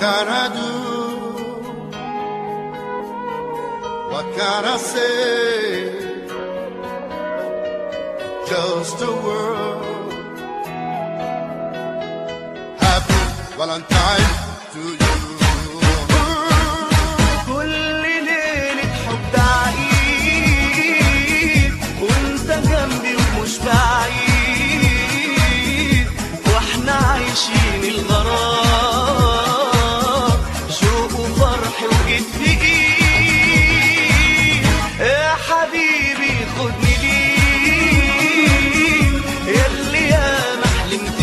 can I do? What can I say? Just a word. Happy Valentine to you. كل ليلة حب عيد وانت جنبي ومش بعيد، واحنا عايشين الغرام شوق وفرح وإيد في إيد. يا حبيبي خدني ليك ياللي ياما حلمت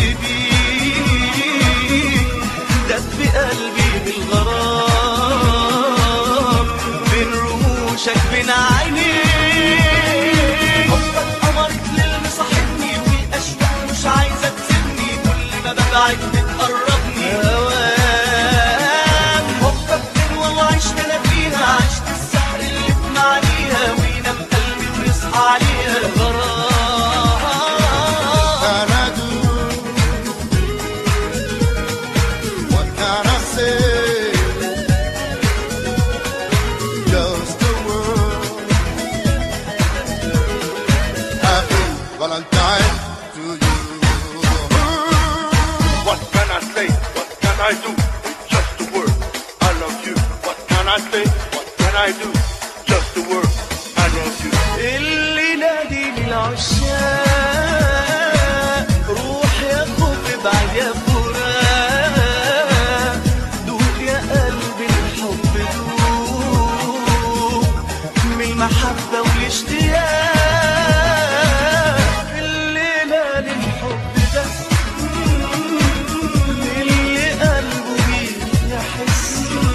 بيك، دب في قلبي بالغرام بين رموشك بين عينيك. حبك قمرك ليل مصاحبني والأشواق مش عايزة تسيبني، كل ما ببعد بتقربني هوام. حبك غنوة وعشت أنا فيها، عشت السحر اللي في معانيها وينام قلبي ويصحى عليها غرام. Can I do? What can I say? Just a word. Happy Valentine to you. What can I say? What can I do? It's just a word. I love you. What can I say? What can I do? Just a word. I love you. اللي نادي للعشاق روح يا خوف ابعد يا فراق، دوق يا قلبي الحب دوق من المحبة والاشتياق. الليلة للحب ده اللي قلبه بيه يحس،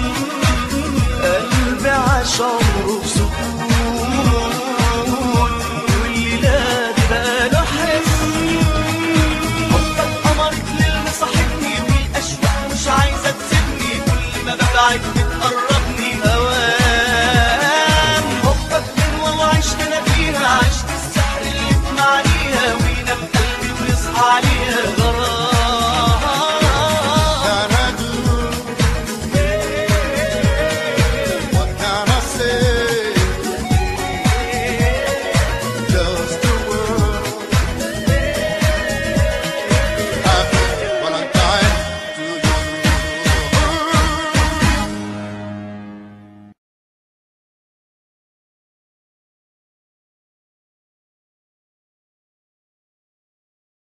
قلبي عاش عمره بسكون والليلة دي بقاله حس. حبك قمرك ليل مصاحبني والأشواق مش عايزة تسيبني، كل ما ببعد